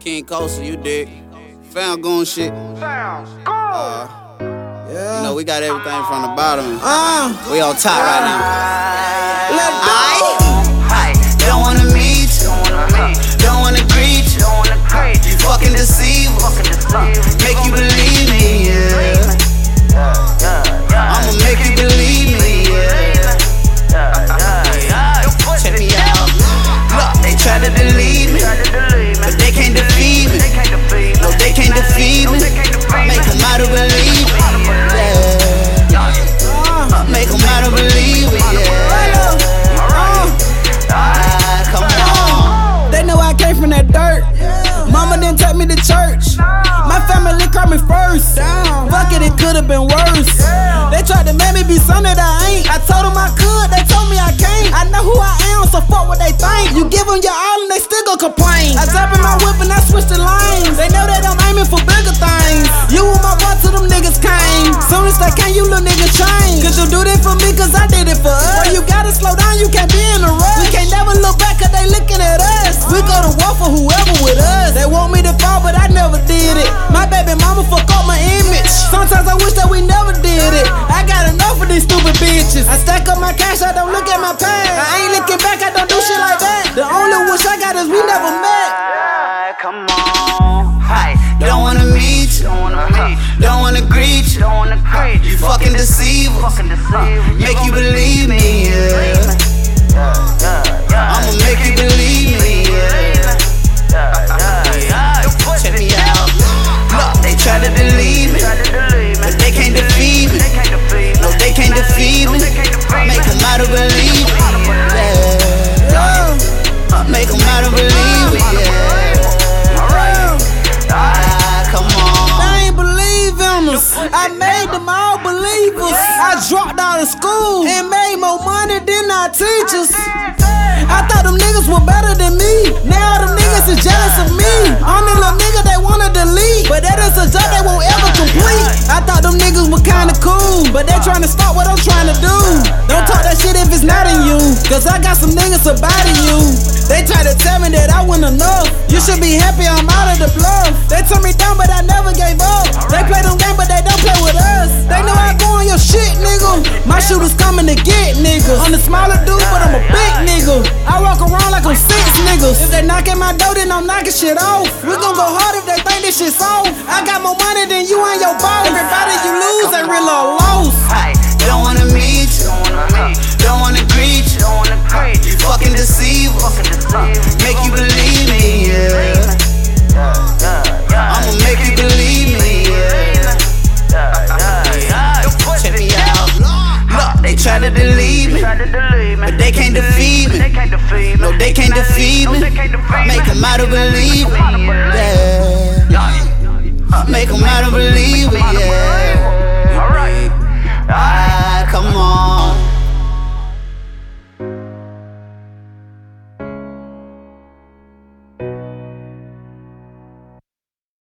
King Coastal, you dig? Found goon shit. Yeah. You know, we got everything from the bottom. We on top right now. Don't wanna meet you, don't wanna greet you. You fucking deceive, make you believe me, yeah. I'ma make you believe me, yeah. Check me out. Look, they try to delete me, but they can't defeat me. No, they can't defeat me. Make them out of believe me, yeah. Make them out of believe me, yeah. Come on. They know I came from that dirt. Mama didn't take me to church. My family called me first. Fuck it, it could've been worse. They tried to make me be something that I ain't. I told them I could, they told me I can't. I know who I am, so fuck what they think. You give them your all and they still gon' complain. I jump in my whip and I switch the lanes. They know that I'm aiming for bigger things. You and my boy till them niggas came. Soon as they came, you little niggas change. Cause you do this for me, cause I did it for us. Well, you gotta slow down, you can't be in a rush. We can't never look back cause they looking at us. We go to war for whoever with us. They want me to fall, but I never did it. My baby mama fuck up my image. Sometimes I wish that we never did it. I got enough of these stupid bitches. I stack up my cash, I don't look at my past. I ain't looking back, I don't do shit like that. The only wish I got is we never met. Come on. Don't wanna meet you, don't wanna greet you. You fucking deceiver, make you believe me, yeah. I'ma make you believe me, yeah. Check me out. Look, they try to delete me, but they can't defeat me. No, they can't defeat me. Make them out of believe me, yeah. Make them out of believe me, yeah. Come on. They ain't believe in us. I made them all believers. I dropped out of school and made more money than our teachers. I thought them niggas were better than me. Now them niggas is jealous of me. I'm the little nigga they wanna delete, but that is a job they won't ever complete. I thought them niggas were kinda cool, but they tryna stop what I'm trying to do. Don't talk that shit if it's not in you, cause I got some niggas about you. They try to tell me that I wasn't enough. You should be happy I'm out of the bluff. They turned me down but I never gave up. They play them games but they don't play with us. They know I go on your shit, nigga. My shooters coming to get niggas. I'm the smaller dude but I'm a big nigga. I walk around like I'm 6 niggas. If they knock at my door then I'm knocking shit off. We gon' go hard if they think this shit's off. I got more money than you and your boss. Everybody you lose ain't really a loss. Don't wanna meet you, don't wanna greet you. You fucking deceiver, make you believe me, yeah. I'ma make you believe me, yeah. Check me out. Look, they try to delete me, but they can't defeat me. No, they can't defeat me. Make them out of believe me, yeah. Make them out of believe me, yeah.